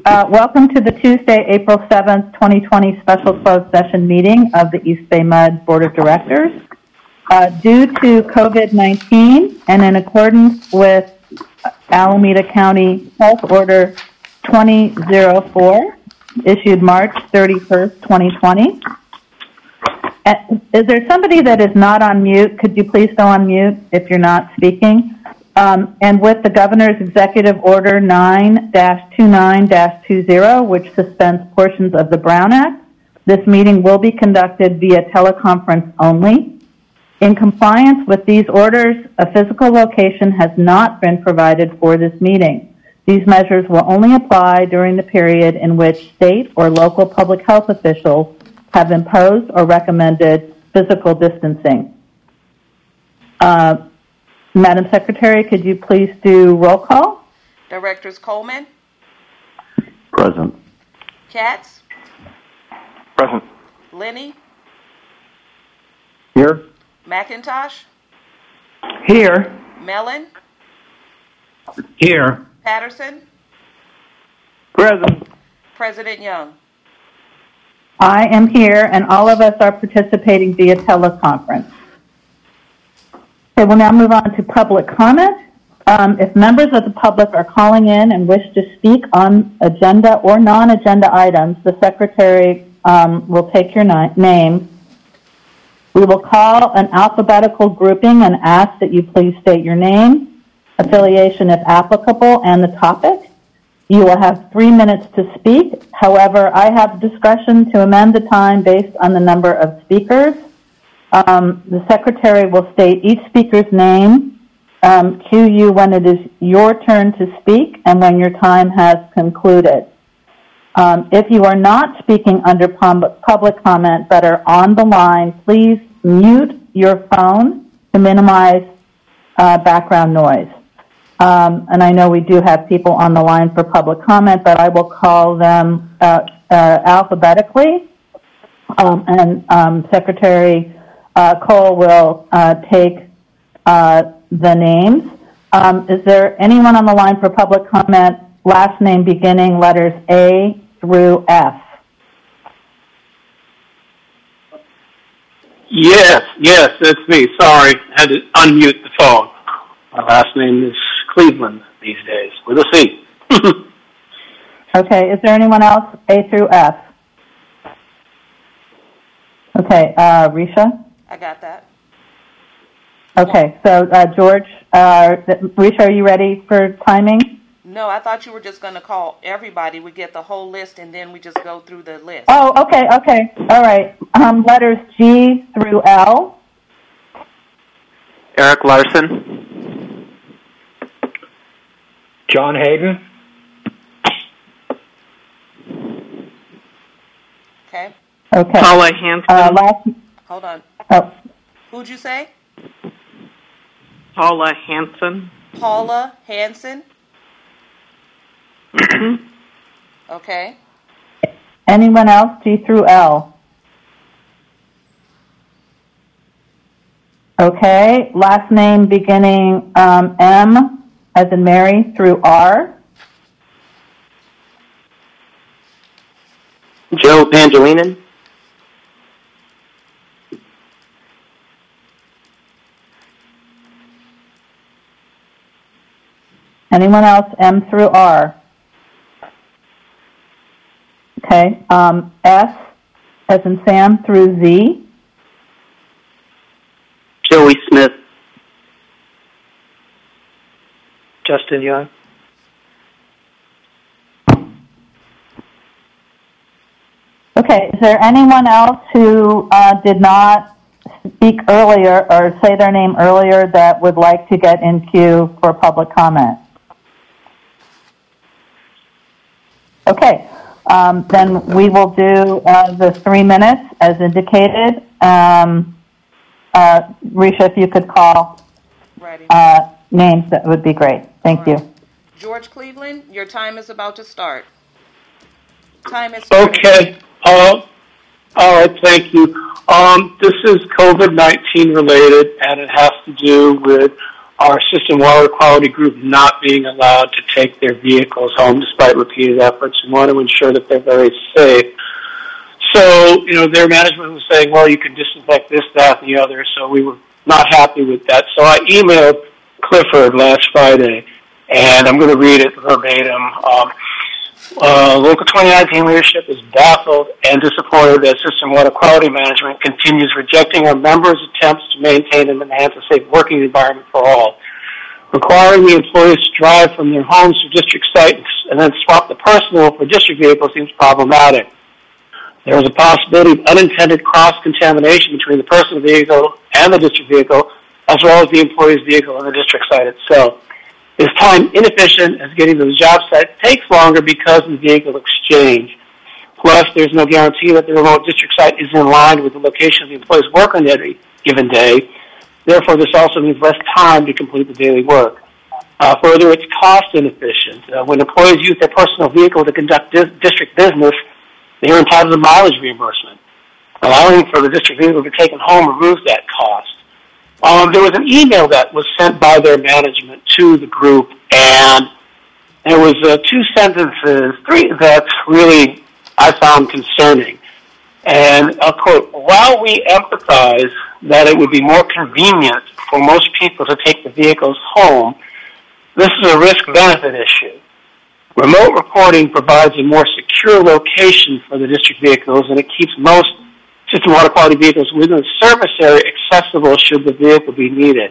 Welcome to the Tuesday, April 7th, 2020 special closed session meeting of the East Bay Mud Board of Directors. Due to COVID-19 and in accordance with Alameda County Health Order 2004, issued March 31st, 2020. Is there somebody that is not on mute? Could you please go on mute if you're not speaking? And with the Governor's Executive Order 9-29-20, which suspends portions of the Brown Act, this meeting will be conducted via teleconference only. In compliance with these orders, a physical location has not been provided for this meeting. These measures will only apply during the period in which state or local public health officials have imposed or recommended physical distancing. Madam Secretary, could you please do roll call? Directors Coleman? Present. Katz? Present. Lenny? Here. McIntosh? Here. Mellon? Here. Patterson? Present. President Young? I am here, and all of us are participating via teleconference. Okay, we'll now move on to public comment. If members of the public are calling in and wish to speak on agenda or non-agenda items, the Secretary will take your name. We will call an alphabetical grouping and ask that you please state your name, affiliation if applicable, and the topic. You will have 3 minutes to speak. However, I have discretion to amend the time based on the number of speakers. The Secretary will state each speaker's name, cue you when it is your turn to speak, and when your time has concluded. If you are not speaking under public comment but are on the line, please mute your phone to minimize background noise. And I know we do have people on the line for public comment, but I will call them alphabetically, and Secretary Cole will take the names. Is there anyone on the line for public comment, last name beginning letters A through F? Yes, that's me. Sorry, I had to unmute the phone. My last name is Cleveland these days, with a C. Okay, is there anyone else, A through F? Okay, Risha? I got that. Okay, so George, Risha, are you ready for timing? No, I thought you were just going to call everybody. We get the whole list, and then we just go through the list. Oh, okay, all right. Letters G through L. Eric Larson. John Hayden. Okay. Paula Hansen. Hold on. Oh. Who'd you say? Paula Hansen. Paula Hansen. Okay. Anyone else? G through L. Okay. Last name beginning M as in Mary through R. Joe Pangilinan. Anyone else? M through R. Okay. S as in Sam through Z. Joey Smith. Justin Young. Okay. Is there anyone else who did not speak earlier or say their name earlier that would like to get in queue for public comment? Okay. Then we will do the 3 minutes as indicated. Risha, if you could call names, that would be great. Thank you. George Cleveland, your time is about to start. Time is Okay. All right, thank you. This is COVID-19 related, and it has to do with our system water quality group not being allowed to take their vehicles home despite repeated efforts and want to ensure that they're very safe. So, their management was saying, well, you can disinfect this, that, and the other, so we were not happy with that. So I emailed Clifford last Friday, and I'm going to read it verbatim. Local 2019 leadership is baffled and disappointed that System Water Quality Management continues rejecting our members' attempts to maintain and enhance a safe working environment for all. Requiring the employees to drive from their homes to district sites and then swap the personal for district vehicles seems problematic. There is a possibility of unintended cross-contamination between the personal vehicle and the district vehicle, as well as the employee's vehicle and the district site itself. It's time inefficient as getting to the job site takes longer because of the vehicle exchange. Plus, there's no guarantee that the remote district site is in line with the location of the employee's work on any given day. Therefore, this also means less time to complete the daily work. Further, it's cost inefficient. When employees use their personal vehicle to conduct district business, they are entitled to mileage reimbursement. Allowing for the district vehicle to be taken home removes that cost. There was an email that was sent by their management to the group, and there was 2 sentences, 3 that really I found concerning. And I'll quote, while we empathize that it would be more convenient for most people to take the vehicles home, this is a risk-benefit issue. Remote reporting provides a more secure location for the district vehicles, and it keeps most system water quality vehicles within the service area accessible should the vehicle be needed.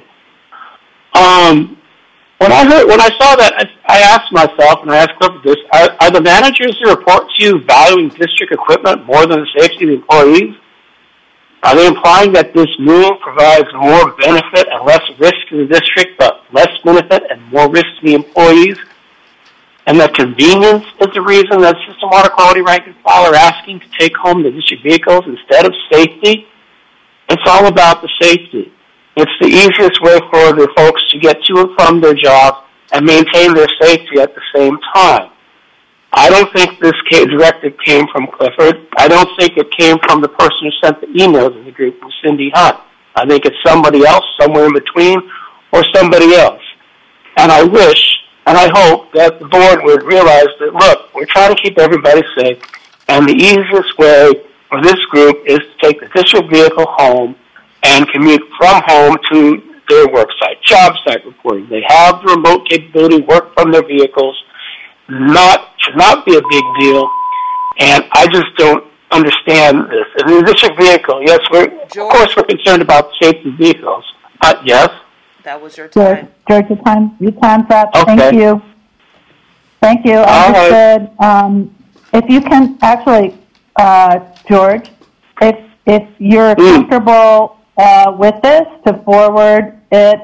When I saw that, I asked myself, and I asked Clifford this, are the managers who report to you valuing district equipment more than the safety of the employees? Are they implying that this move provides more benefit and less risk to the district, but less benefit and more risk to the employees? And that convenience is the reason that system water quality rank and file are asking to take home the district vehicles instead of safety? It's all about the safety. It's the easiest way for the folks to get to and from their jobs and maintain their safety at the same time. I don't think this directive came from Clifford. I don't think it came from the person who sent the emails in the group, from Cindy Hunt. I think it's somebody else, somewhere in between, or somebody else. And I wish and I hope that the board would realize that, look, we're trying to keep everybody safe, and the easiest way for this group is to take the district vehicle home and commute from home to their work site, job site reporting. They have the remote capability to work from their vehicles. Should not be a big deal, and I just don't understand this. In the district vehicle, yes, of course we're concerned about the safety of vehicles. Yes? That was your time. George, your time's up. Okay. Thank you. Thank you. Understood. Right. If you can actually, George, if you're comfortable with this, to forward it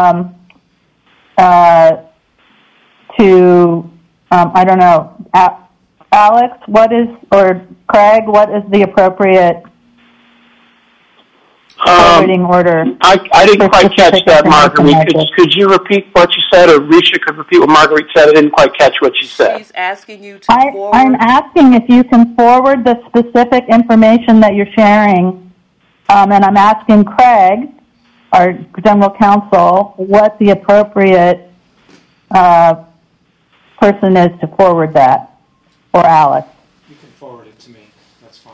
to, I don't know, Alex, or Craig, what is the appropriate forwarding order? I didn't quite catch that, Marguerite. Could you repeat what you said, or Risha could repeat what Marguerite said? I didn't quite catch what she said. She's asking you to forward. I'm asking if you can forward the specific information that you're sharing, and I'm asking Craig, our general counsel, what the appropriate person is to forward that, or Alex. You can forward it to me. That's fine.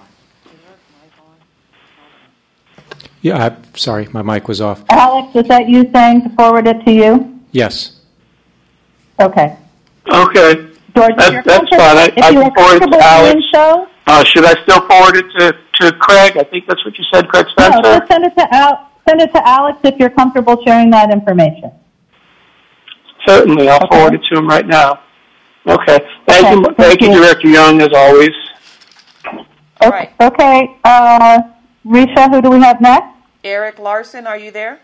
Yeah, I'm sorry, my mic was off. Alex, is that you saying to forward it to you? Yes. Okay. Okay. George, that's fine. I can forward it to Alex. So? Should I still forward it to Craig? I think that's what you said, Craig Spencer? No, just send it to Alex if you're comfortable sharing that information. Certainly. I'll forward it to him right now. Okay. Thank you, Director Young, as always. Right. Okay. Risha, who do we have next? Eric Larson, are you there?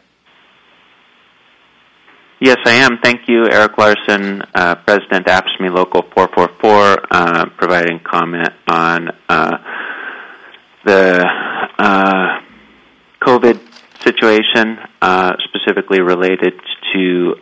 Yes, I am. Thank you, Eric Larson, President APSME Local 444, providing comment on the COVID situation, specifically related to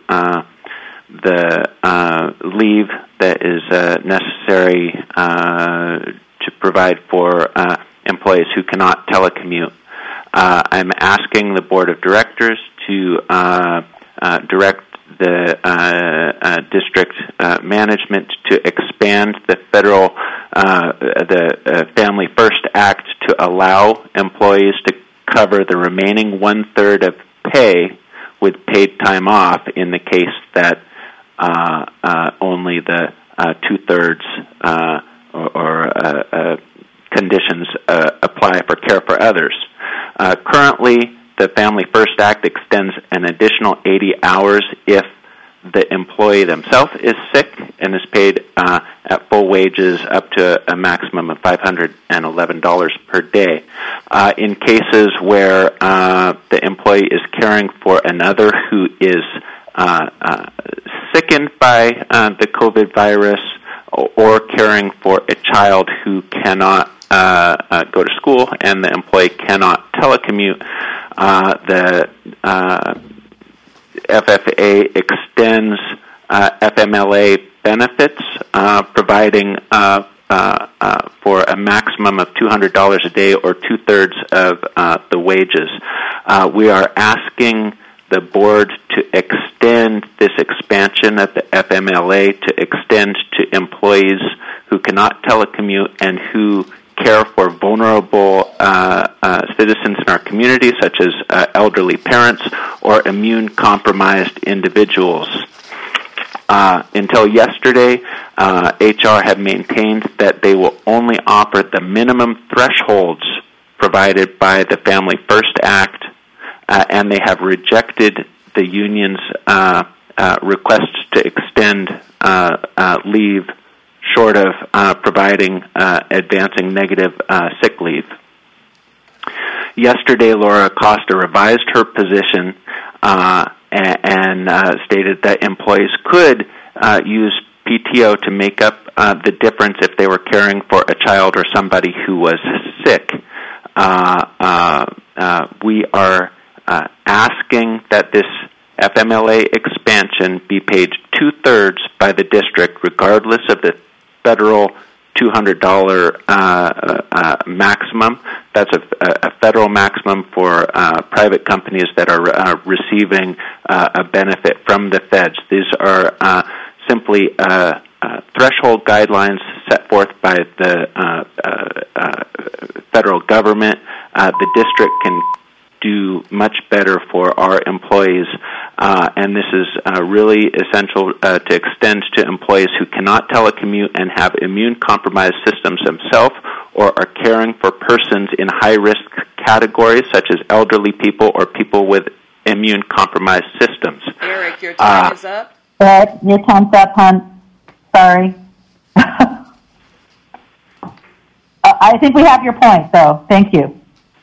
the leave that is necessary to provide for employees who cannot telecommute. I'm asking the Board of Directors to direct the district management to expand the federal Family First Act to allow employees to cover the remaining 1/3 of pay with paid time off in the case that only the 2/3 or conditions apply for care for others. Currently, the Family First Act extends an additional 80 hours if the employee themselves is sick and is paid at full wages up to a maximum of $511 per day. In cases where the employee is caring for another who is sickened by the COVID virus or caring for a child who cannot go to school and the employee cannot telecommute, the FFA extends FMLA benefits, providing for a maximum of $200 a day or 2/3 of the wages. We are asking the board to extend this expansion of the FMLA to extend to employees who cannot telecommute and who care for vulnerable citizens in our community, such as elderly parents or immune-compromised individuals. Until yesterday, HR had maintained that they will only offer the minimum thresholds provided by the Family First Act, and they have rejected the union's requests to extend leave short of providing advancing negative sick leave. Yesterday, Laura Acosta revised her position and stated that employees could use PTO to make up the difference if they were caring for a child or somebody who was sick. We are asking that this FMLA expansion be paid 2/3 by the district, regardless of the federal $200 maximum. That's a federal maximum for private companies that are receiving a benefit from the feds. These are simply threshold guidelines set forth by the federal government. The district can do much better for our employees, and this is really essential to extend to employees who cannot telecommute and have immune-compromised systems themselves or are caring for persons in high-risk categories such as elderly people or people with immune-compromised systems. Eric, your time is up. Eric, your time's up, hon. Sorry. I think we have your point, though. Thank you.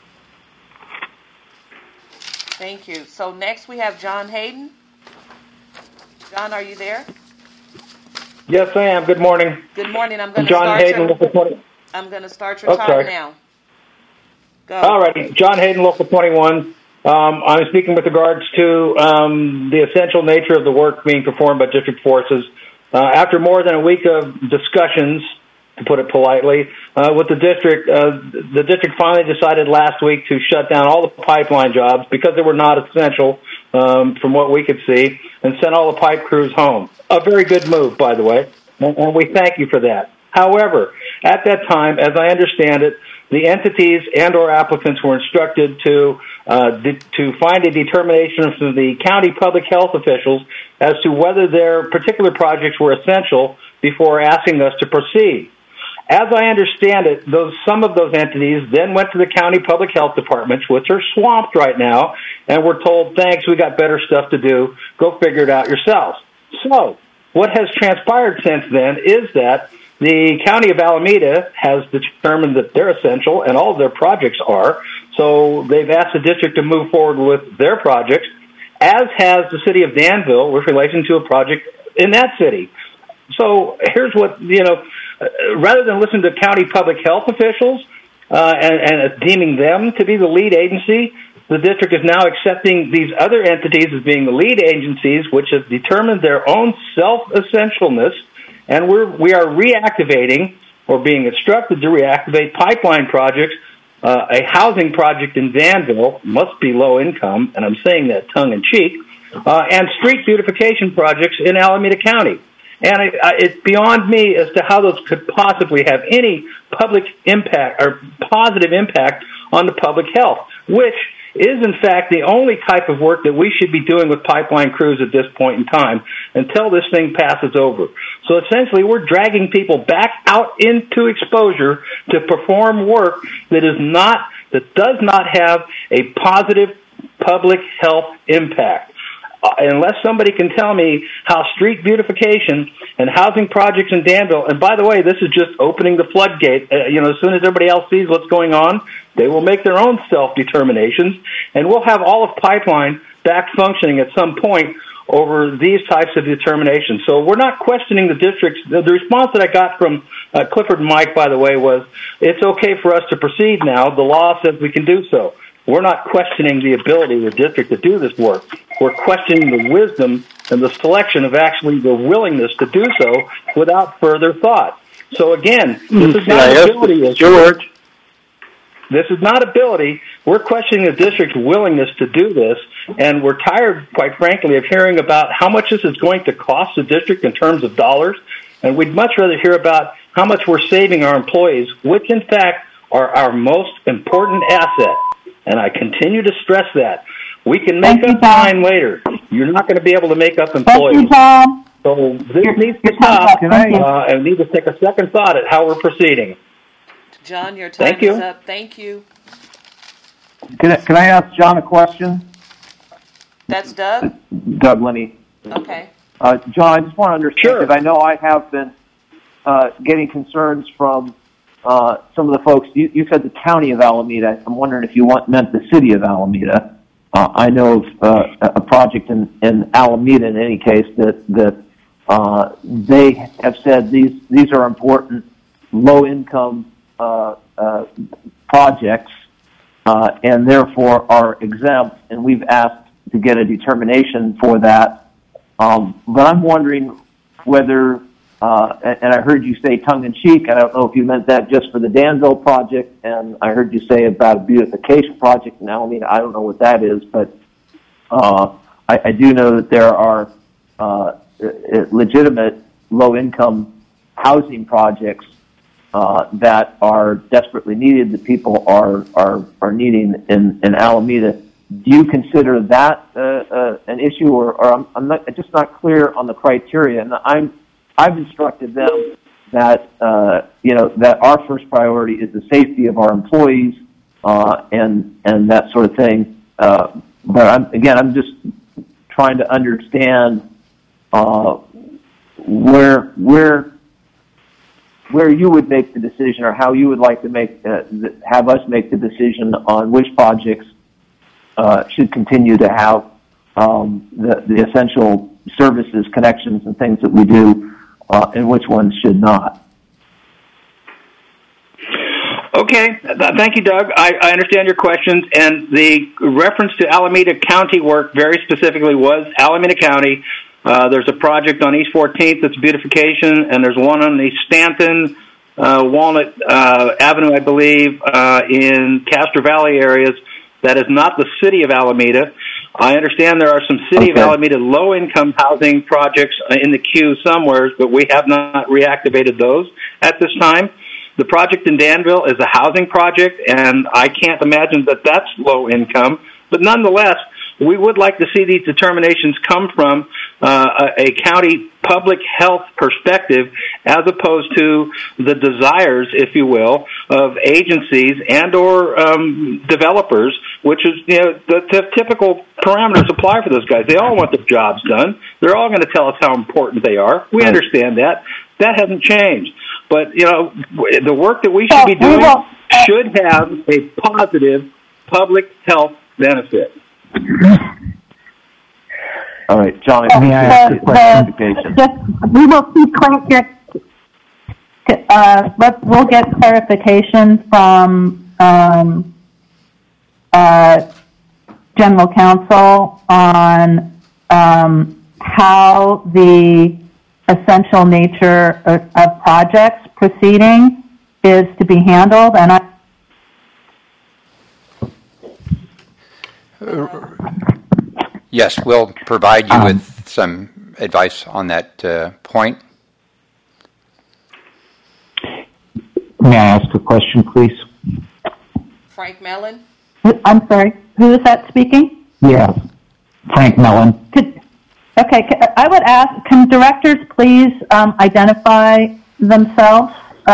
Thank you. So next we have John Hayden. John, are you there? Yes, I am. Good morning. Good morning. I'm going John Hayden, Local 20. I'm going to start your time now. Go. All righty. John Hayden, Local 21. I'm speaking with regards to the essential nature of the work being performed by district forces. After more than a week of discussions, to put it politely, with the district finally decided last week to shut down all the pipeline jobs because they were not essential from what we could see, and sent all the pipe crews home. A very good move, by the way, and we thank you for that. However, at that time, as I understand it, the entities and or applicants were instructed to find a determination from the county public health officials as to whether their particular projects were essential before asking us to proceed. As I understand it, some of those entities then went to the county public health departments, which are swamped right now, and were told, thanks, we got better stuff to do. Go figure it out yourselves. So what has transpired since then is that the county of Alameda has determined that they're essential, and all of their projects are. So they've asked the district to move forward with their projects, as has the city of Danville with relation to a project in that city. So here's what, rather than listen to county public health officials and deeming them to be the lead agency, the district is now accepting these other entities as being the lead agencies, which have determined their own self-essentialness, and we are reactivating, or being instructed to reactivate, pipeline projects. A housing project in Danville must be low income, and I'm saying that tongue-in-cheek, and street beautification projects in Alameda County. And it's beyond me as to how those could possibly have any public impact or positive impact on the public health, which is, in fact, the only type of work that we should be doing with pipeline crews at this point in time until this thing passes over. So essentially, we're dragging people back out into exposure to perform work that does not have a positive public health impact. Unless somebody can tell me how street beautification and housing projects in Danville, and by the way, this is just opening the floodgate. As soon as everybody else sees what's going on, they will make their own self-determinations, and we'll have all of pipeline back functioning at some point over these types of determinations. So we're not questioning the districts. The response that I got from Clifford and Mike, by the way, was it's okay for us to proceed now. The law says we can do so. We're not questioning the ability of the district to do this work. We're questioning the wisdom and the selection of actually the willingness to do so without further thought. So again, this is not ability, George. This is not ability. We're questioning the district's willingness to do this, and we're tired, quite frankly, of hearing about how much this is going to cost the district in terms of dollars, and we'd much rather hear about how much we're saving our employees, which in fact are our most important asset. And I continue to stress that. We can make up time later. You're not going to be able to make up employees. So this needs to stop, and we need to take a second thought at how we're proceeding. John, your time is up. Thank you. Can I ask John a question? That's Doug? Doug Linney. Okay. John, I just want to understand, because I know I have been getting concerns from some of the folks. You said the county of Alameda. I'm wondering if you meant the city of Alameda. I know of a project in Alameda, in any case, that they have said these are important low-income projects and therefore are exempt, and we've asked to get a determination for that. But I'm wondering whether, and I heard you say tongue-in-cheek, I don't know if you meant that just for the Danville project, and I heard you say about a beautification project in Alameda. I don't know what that is, but I do know that there are legitimate low-income housing projects that are desperately needed, that people are needing in Alameda. Do you consider that an issue, or I'm just not clear on the criteria? And I've instructed them that that our first priority is the safety of our employees and that sort of thing. But I'm just trying to understand where you would make the decision, or how you would like to have us make the decision on which projects should continue to have the essential services, connections, and things that we do, and which ones should not. Okay, thank you, Doug. I understand your questions, and the reference to Alameda County work very specifically was Alameda County. There's a project on East 14th that's beautification, and there's one on the Stanton, Walnut Avenue, I believe, in Castro Valley areas. That is not the city of Alameda. I understand there are some city of Alameda low-income housing projects in the queue somewhere, but we have not reactivated those at this time. The project in Danville is a housing project, and I can't imagine that that's low income. But nonetheless, we would like to see these determinations come from a county public health perspective, as opposed to the desires, if you will, of agencies and or developers, which is the typical parameters apply for those guys. They all want their jobs done. They're all going to tell us how important they are. We understand that. That hasn't changed. But the work that we should be doing should have a positive public health benefit. All right, John, let me ask you a clarification. We will keep we'll get clarification from General Counsel on how the essential nature of projects proceeding is to be handled, and Yes, we'll provide you with some advice on that point. May I ask a question, please? Frank Mellon? I'm sorry, who is that speaking? Yes, Frank Mellon. Okay, I would ask, can directors please identify themselves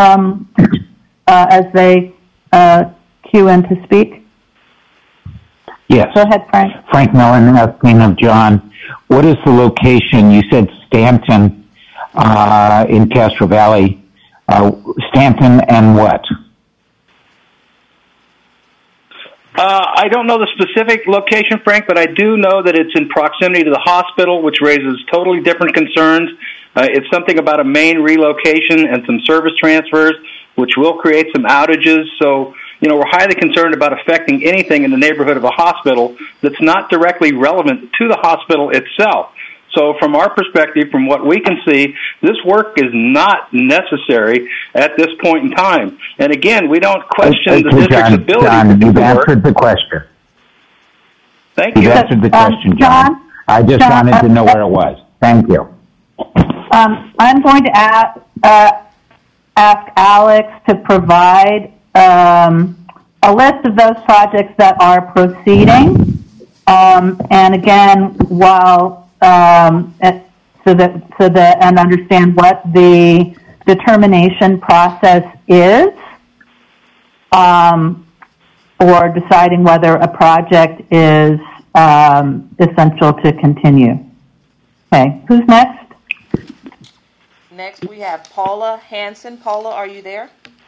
as they queue in to speak? Yes. Go ahead, Frank. Frank Mellon, asking of John, what is the location? You said Stanton in Castro Valley. Stanton and what? I don't know the specific location, Frank, but I do know that it's in proximity to the hospital, which raises totally different concerns. It's something about a main relocation and some service transfers, which will create some outages. So, we're highly concerned about affecting anything in the neighborhood of a hospital that's not directly relevant to the hospital itself. So from our perspective, from what we can see, this work is not necessary at this point in time. And again, we don't question the district's ability to do the work. You've answered the question. Thank you. You've answered the question, John. I just wanted to know where it was. Thank you. I'm going to ask Alex to provide a list of those projects that are proceeding. And again, while so that and understand what the determination process is for deciding whether a project is essential to continue. Okay, who's next? Next we have Paula Hansen. Paula, are you there?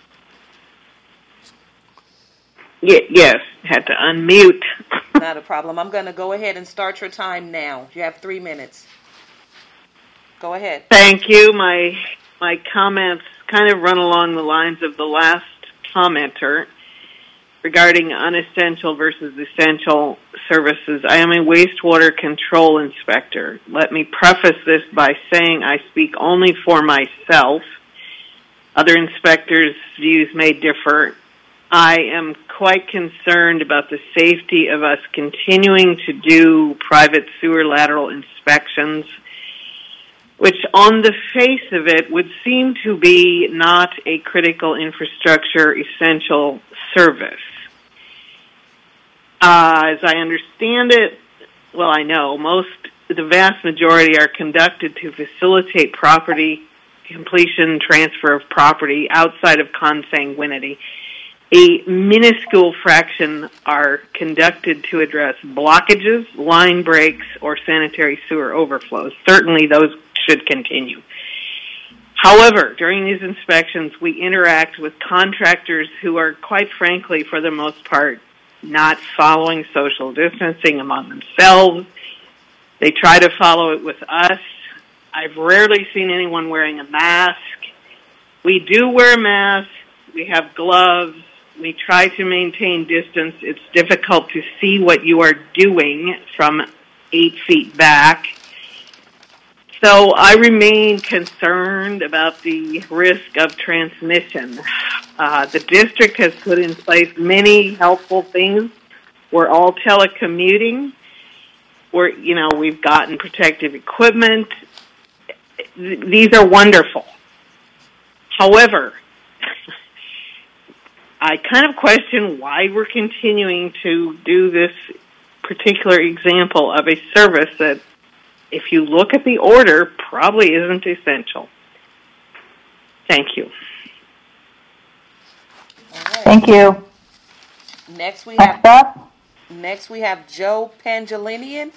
Yes, had to unmute. Not a problem. I'm going to go ahead and start your time now. You have 3 minutes. Go ahead. Thank you. My comments kind of run along the lines of the last commenter regarding unessential versus essential services. I am a wastewater control inspector. Let me preface this by saying I speak only for myself. Other inspectors' views may differ. I am quite concerned about the safety of us continuing to do private sewer lateral inspections, which on the face of it would seem to be not a critical infrastructure essential service. As I understand it, well, I know the vast majority are conducted to facilitate property completion, transfer of property outside of consanguinity. A minuscule fraction are conducted to address blockages, line breaks, or sanitary sewer overflows. Certainly those should continue. However, during these inspections, we interact with contractors who are, quite frankly, for the most part, not following social distancing among themselves. They try to follow it with us. I've rarely seen anyone wearing a mask. We do wear a mask. We have gloves. We try to maintain distance. It's difficult to see what you are doing from 8 feet back. So I remain concerned about the risk of transmission. The district has put in place many helpful things. We're all telecommuting. We've gotten protective equipment. These are wonderful. However, I kind of question why we're continuing to do this particular example of a service that, if you look at the order, probably isn't essential. Thank you. Right. Thank you. Next we have Joe Pangilinan.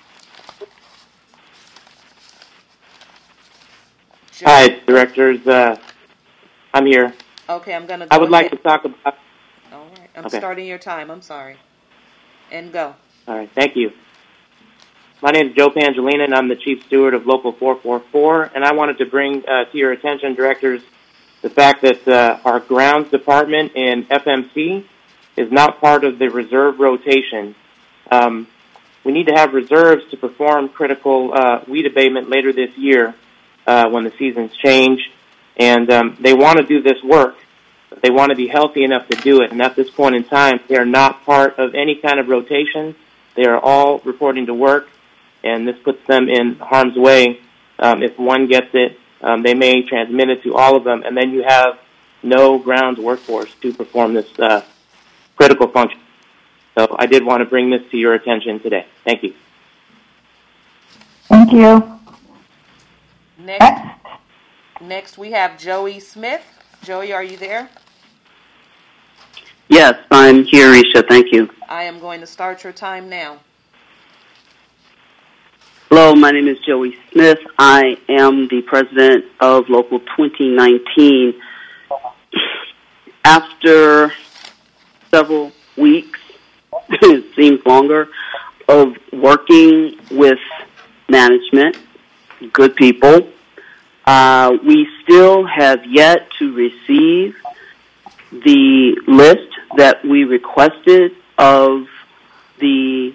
Hi, directors. I'm here. Okay, I'm going to go I would like to talk about... All right, I'm starting your time. I'm sorry. And go. All right, thank you. My name is Joe Pangilinan, and I'm the Chief Steward of Local 444, and I wanted to bring to your attention, directors, the fact that our grounds department in FMC is not part of the reserve rotation. We need to have reserves to perform critical weed abatement later this year when the seasons change, and they want to do this work, but they want to be healthy enough to do it, and at this point in time, they are not part of any kind of rotation. They are all reporting to work. and this puts them in harm's way. If one gets it, they may transmit it to all of them, and then you have no grounds workforce to perform this critical function. So I did want to bring this to your attention today. Thank you. Thank you. Next we have Joey Smith. Joey, are you there? Yes, I'm here, Risha. Thank you. I am going to start your time now. Hello, my name is Joey Smith. I am the president of Local 2019. After several weeks, it seems longer, of working with management, good people, we still have yet to receive the list that we requested of the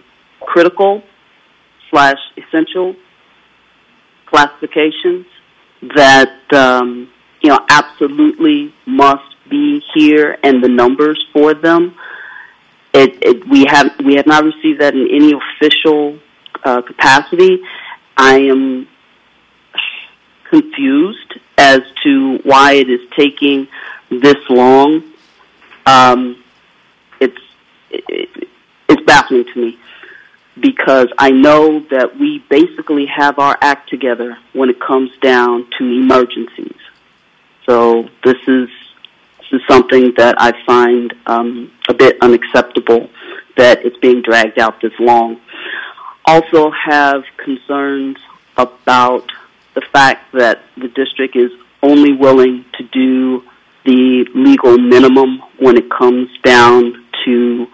critical/essential classifications that absolutely must be here, and the numbers for them. We have not received that in any official capacity. I am confused as to why it is taking this long. It's baffling to me, because I know that we basically have our act together when it comes down to emergencies. So this is something that I find a bit unacceptable, that it's being dragged out this long. Also have concerns about the fact that the district is only willing to do the legal minimum when it comes down to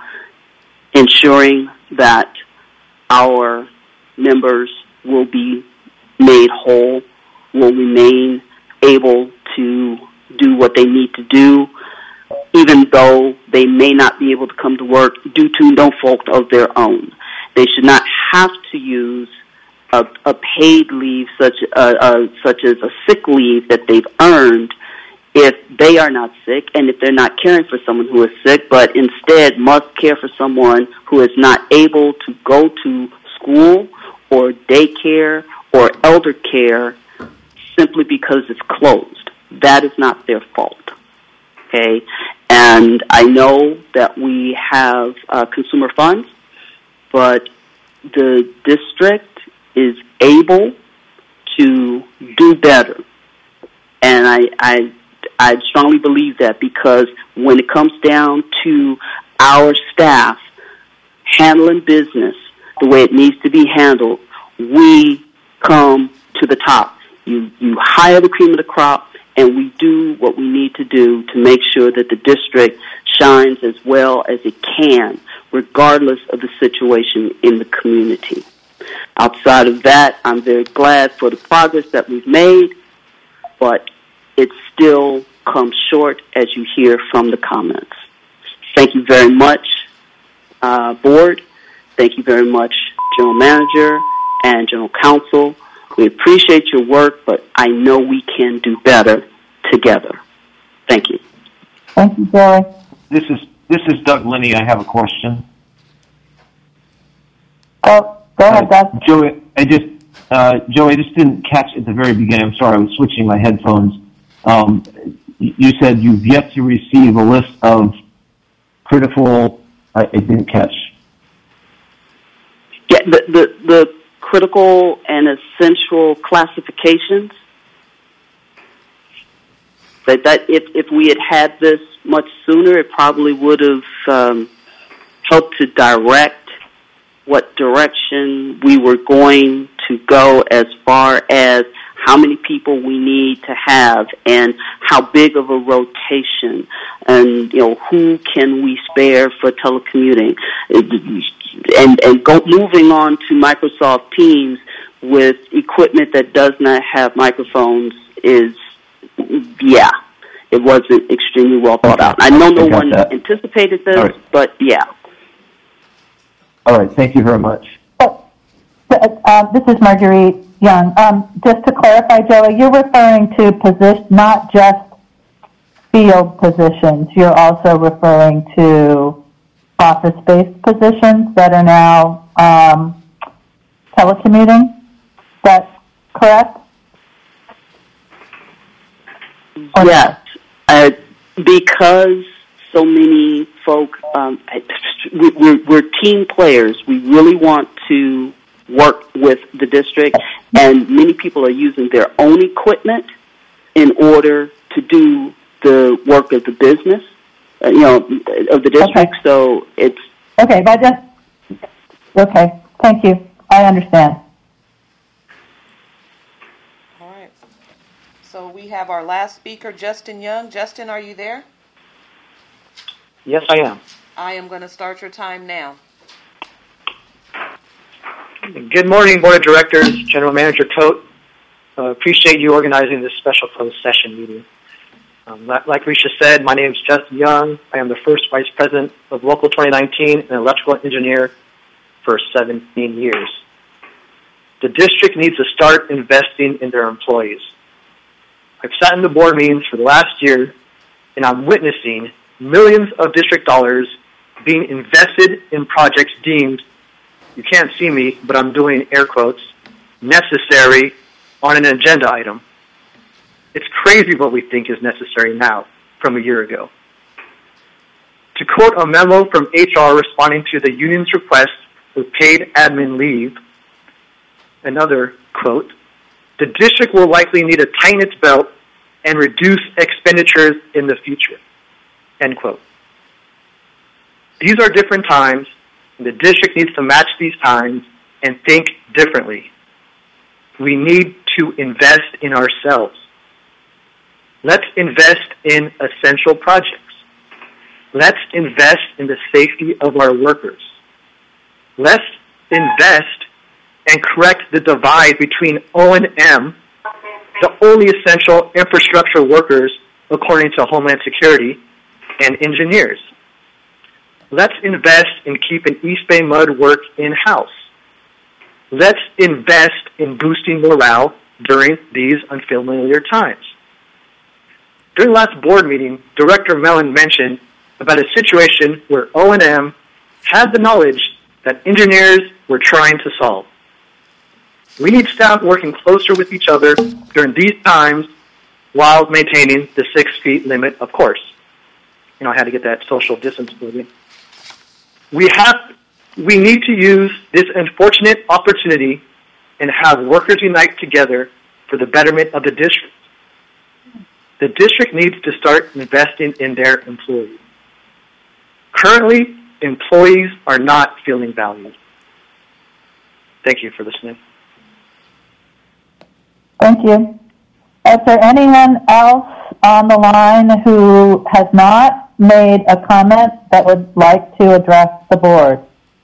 ensuring that our members will be made whole, will remain able to do what they need to do, even though they may not be able to come to work due to no fault of their own. They should not have to use a paid leave such as a sick leave that they've earned if they are not sick, and if they're not caring for someone who is sick, but instead must care for someone who is not able to go to school or daycare or elder care simply because it's closed. That is not their fault. Okay? And I know that we have consumer funds, but the district is able to do better. And I strongly believe that, because when it comes down to our staff handling business the way it needs to be handled, we come to the top. You hire the cream of the crop, and we do what we need to do to make sure that the district shines as well as it can, regardless of the situation in the community. Outside of that, I'm very glad for the progress that we've made, but it still comes short, as you hear from the comments. Thank you very much, Board. Thank you very much, General Manager and General Counsel. We appreciate your work, but I know we can do better together. Thank you. Thank you, Joey. This is Doug Linney. I have a question. Go ahead, Doug. Joey, I just didn't catch at the very beginning. I'm sorry, I was switching my headphones. You said you've yet to receive a list of critical. I didn't catch. Yeah, the critical and essential classifications. That if we had this much sooner, it probably would have helped to direct what direction we were going to go as far as how many people we need to have and how big of a rotation, and who can we spare for telecommuting, and moving on to Microsoft Teams with equipment that does not have microphones is, it wasn't extremely well thought out. I know no one anticipated this, right. But yeah. All right, thank you very much. This is Marguerite Young. Just to clarify, Joey, you're referring to not just field positions. You're also referring to office-based positions that are now telecommuting. Is that correct? Yes, because so many folk, we're team players. We really want to work with the district, and many people are using their own equipment in order to do the work of the business, of the district. Okay. So it's okay. Okay. Thank you. I understand. All right. So we have our last speaker, Justin Young. Justin, are you there? Yes, I am. I am going to start your time now. Good morning, Board of Directors, General Manager Coate. Appreciate you organizing this special closed session meeting. Like Risha said, my name is Justin Young. I am the first Vice President of Local 2019 and electrical engineer for 17 years. The district needs to start investing in their employees. I've sat in the board meetings for the last year, and I'm witnessing millions of district dollars being invested in projects deemed, you can't see me, but I'm doing air quotes, necessary on an agenda item. It's crazy what we think is necessary now from a year ago. To quote a memo from HR responding to the union's request for paid admin leave, another quote, the district will likely need to tighten its belt and reduce expenditures in the future, end quote. These are different times, and the district needs to match these times and think differently. We need to invest in ourselves. Let's invest in essential projects. Let's invest in the safety of our workers. Let's invest and correct the divide between O&M, the only essential infrastructure workers according to Homeland Security, and engineers. Let's invest in keeping East Bay Mud work in-house. Let's invest in boosting morale during these unfamiliar times. During last board meeting, Director Mellon mentioned about a situation where O&M had the knowledge that engineers were trying to solve. We need staff working closer with each other during these times while maintaining the 6 feet limit, of course. I had to get that social distance moving. We need to use this unfortunate opportunity and have workers unite together for the betterment of the district. The district needs to start investing in their employees. Currently, employees are not feeling valued. Thank you for listening. Thank you. Is there anyone else on the line who has not made a comment that would like to address the board?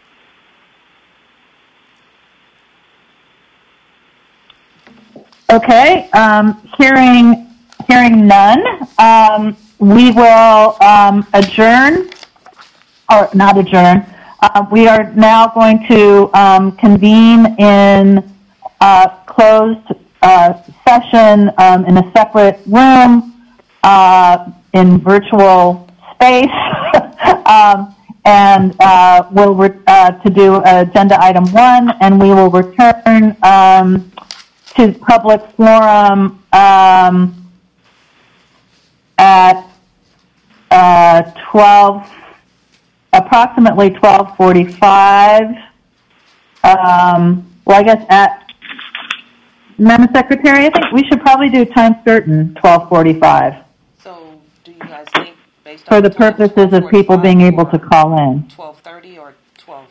Okay, hearing none, we will adjourn, or not adjourn. We are now going to convene in closed session in a separate room in virtual space, and we'll to do agenda item 1, and we will return to public forum at approximately 12:45. Well, I guess at Madam Secretary, I think we should probably do time certain 12:45. So, do you guys think, based on for the purposes of people being able to call in? 12:30 or 12?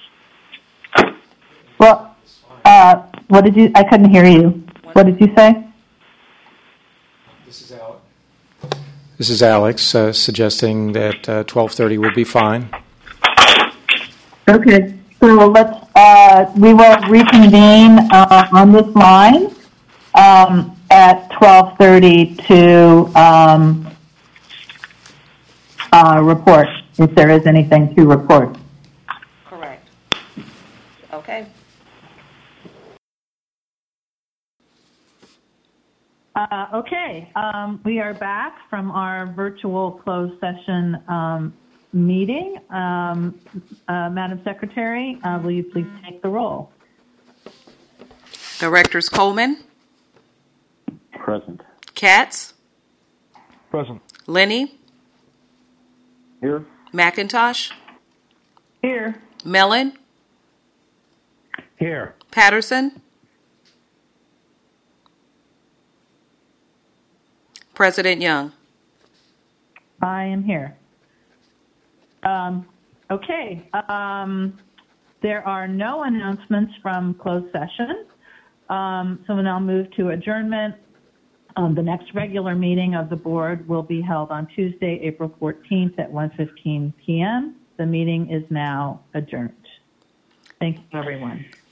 Well, what did you? I couldn't hear you. What did you say? This is Alex suggesting that 12:30 will be fine. Okay, so let's. We will reconvene on this line at 12:30 to report if there is anything to report. Correct. Okay. Okay, we are back from our virtual closed session meeting. Madam Secretary, will you please take the roll? Directors Coleman, Present. Katz, Present. Lenny, Here. McIntosh, Here. Mellon, Here. Patterson, President Young. I am here. Okay. There are no announcements from closed session. So we'll now move to adjournment. The next regular meeting of the board will be held on Tuesday, April 14th at 1:15 p.m. The meeting is now adjourned. Thank you, everyone.